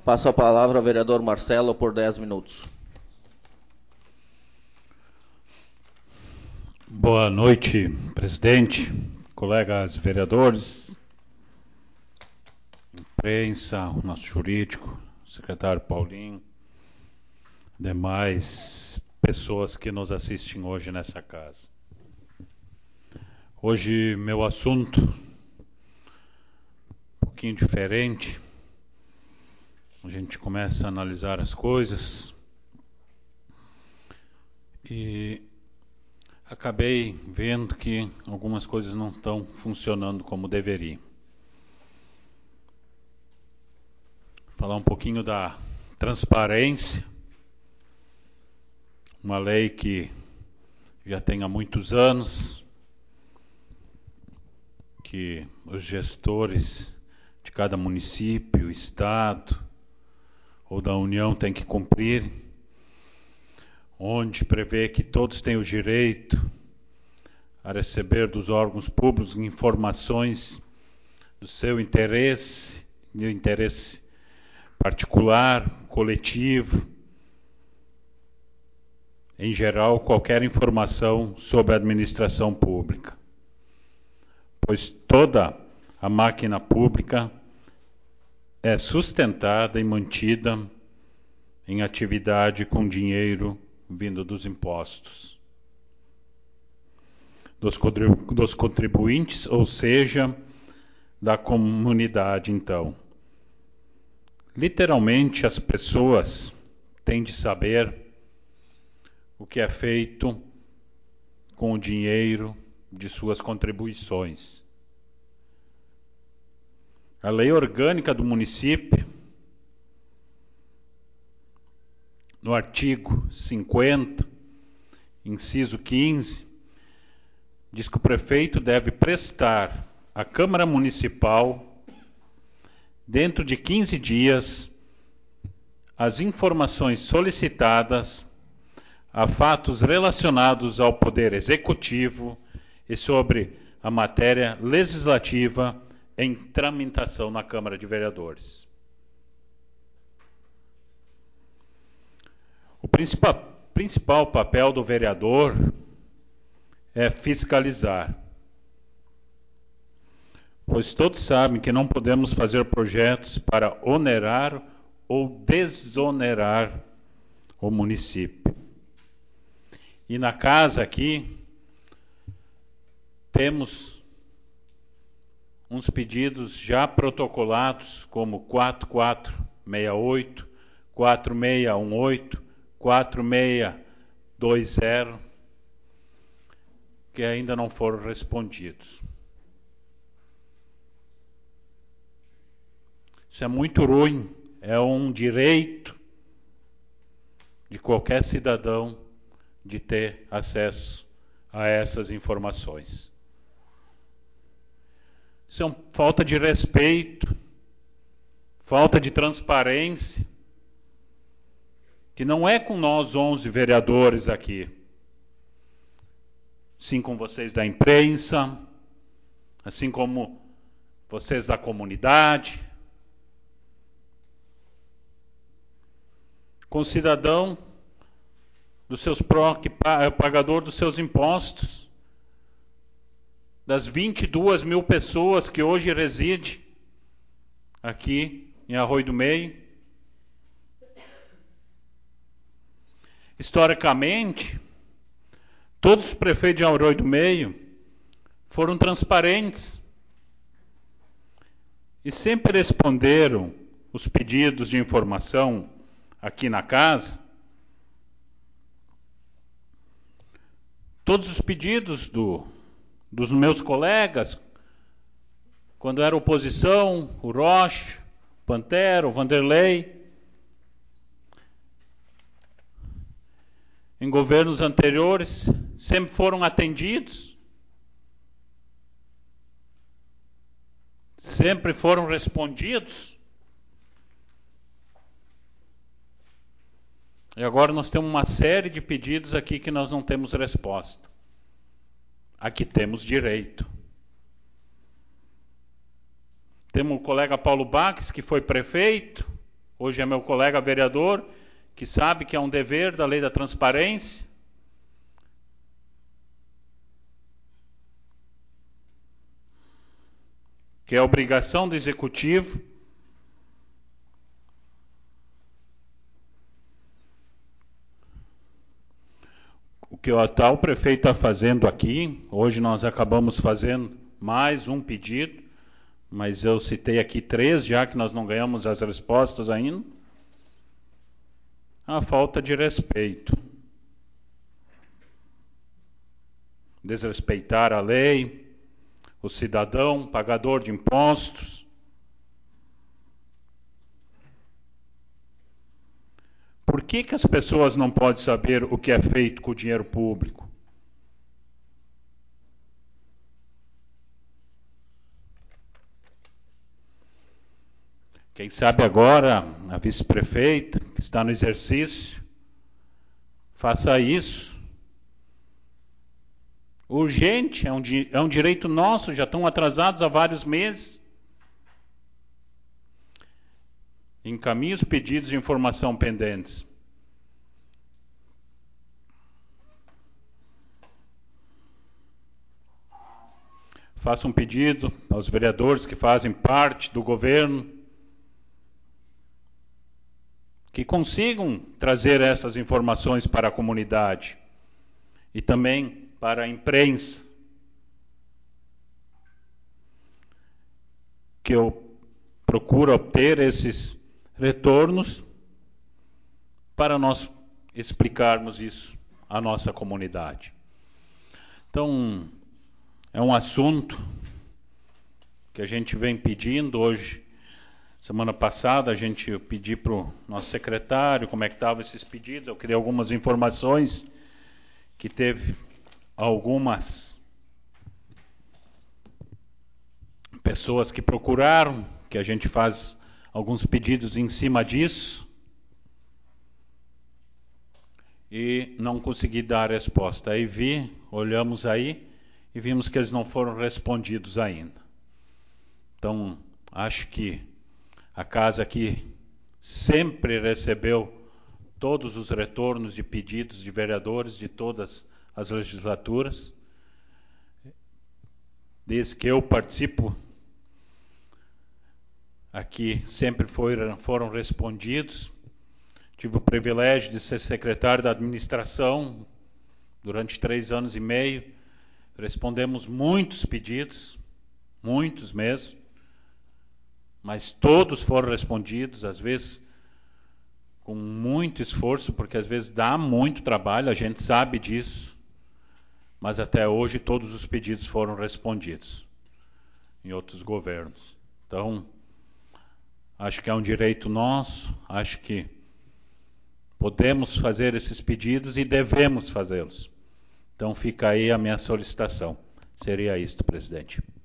Passo a palavra ao vereador Marcelo por 10 minutos. Boa noite, presidente, colegas vereadores, imprensa, o nosso jurídico, secretário Paulinho, demais pessoas que nos assistem hoje nessa casa. Hoje meu assunto um pouquinho diferente. A gente começa a analisar as coisas e acabei vendo que algumas coisas não estão funcionando como deveriam. Falar um pouquinho da transparência, uma lei que já tem há muitos anos, que os gestores de cada município, estado ou da União têm que cumprir, onde prevê que todos têm o direito a receber dos órgãos públicos informações do seu interesse, do interesse particular, coletivo, em geral, qualquer informação sobre a administração pública. Pois toda a máquina pública é sustentada e mantida em atividade com dinheiro vindo dos impostos dos contribuintes, ou seja, da comunidade. Então, literalmente as pessoas têm de saber o que é feito com o dinheiro de suas contribuições. A lei orgânica do município, no artigo 50, inciso 15, diz que o prefeito deve prestar à Câmara Municipal, dentro de 15 dias, as informações solicitadas a fatos relacionados ao Poder Executivo e sobre a matéria legislativa em tramitação na Câmara de Vereadores. O principal papel do vereador é fiscalizar, pois todos sabem que não podemos fazer projetos para onerar ou desonerar o município. E na casa aqui, temos uns pedidos já protocolados, como 4468, 4618, 4620, que ainda não foram respondidos. Isso é muito ruim, é um direito de qualquer cidadão de ter acesso a essas informações. Isso é uma falta de respeito, falta de transparência, que não é com nós 11 vereadores aqui, sim com vocês da imprensa, assim como vocês da comunidade, com o cidadão dos seus pagador dos seus impostos, das 22 mil pessoas que hoje residem aqui em Arroio do Meio. Historicamente, todos os prefeitos de Arroio do Meio foram transparentes e sempre responderam os pedidos de informação aqui na casa. Todos os pedidos dos meus colegas, quando era oposição, o Rocha, o Pantera, o Vanderlei, em governos anteriores, sempre foram atendidos, sempre foram respondidos. E agora nós temos uma série de pedidos aqui que nós não temos resposta. Aqui temos direito. Temos o colega Paulo Bax, que foi prefeito, Hoje é meu colega vereador, que sabe que é um dever da lei da transparência. Que é obrigação do executivo. O que o atual prefeito está fazendo aqui, hoje nós acabamos fazendo mais um pedido, mas eu citei aqui 3, já que nós não ganhamos as respostas ainda. A falta de respeito. Desrespeitar a lei, o cidadão, pagador de impostos. Por que as pessoas não podem saber o que é feito com o dinheiro público? Quem sabe agora, a vice-prefeita, que está no exercício, faça isso. Urgente, é um direito nosso, já estão atrasados há vários meses. Encaminhe os pedidos de informação pendentes. Faça um pedido aos vereadores que fazem parte do governo, que consigam trazer essas informações para a comunidade e também para a imprensa, que eu procuro obter esses retornos para nós explicarmos isso à nossa comunidade. Então, é um assunto que a gente vem pedindo hoje. Semana passada eu pedi para o nosso secretário como é que estavam esses pedidos. Eu queria algumas informações, que teve algumas pessoas que procuraram, que a gente faz alguns pedidos em cima disso, e não consegui dar a resposta. Aí olhamos aí e vimos que eles não foram respondidos ainda. Então, acho que a casa aqui sempre recebeu todos os retornos de pedidos de vereadores de todas as legislaturas. Desde que eu participo aqui, sempre foram respondidos. Tive o privilégio de ser secretário da administração durante 3 anos e meio. Respondemos muitos pedidos, muitos mesmo, mas todos foram respondidos, às vezes com muito esforço, porque às vezes dá muito trabalho, a gente sabe disso, mas até hoje todos os pedidos foram respondidos em outros governos. Então, acho que é um direito nosso, acho que podemos fazer esses pedidos e devemos fazê-los. Então fica aí a minha solicitação. Seria isto, presidente.